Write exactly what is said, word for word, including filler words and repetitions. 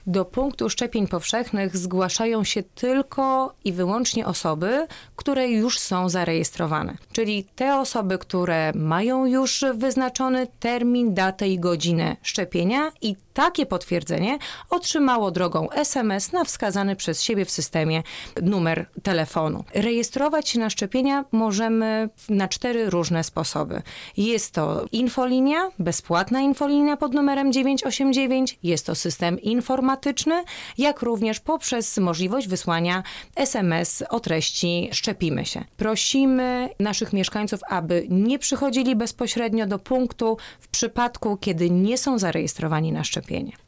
Do punktu szczepień powszechnych zgłaszają się tylko i wyłącznie osoby, które już są zarejestrowane. Czyli te osoby, które mają już wyznaczony termin, datę i godzinę szczepienia i takie potwierdzenie otrzymało drogą es em es na wskazany przez siebie w systemie numer telefonu. Rejestrować się na szczepienia możemy na cztery różne sposoby. Jest to infolinia, bezpłatna infolinia pod numerem dziewięć osiem dziewięć, jest to system informatyczny, jak również poprzez możliwość wysłania es em es o treści szczepimy się. Prosimy naszych mieszkańców, aby nie przychodzili bezpośrednio do punktu w przypadku, kiedy nie są zarejestrowani na szczepienie.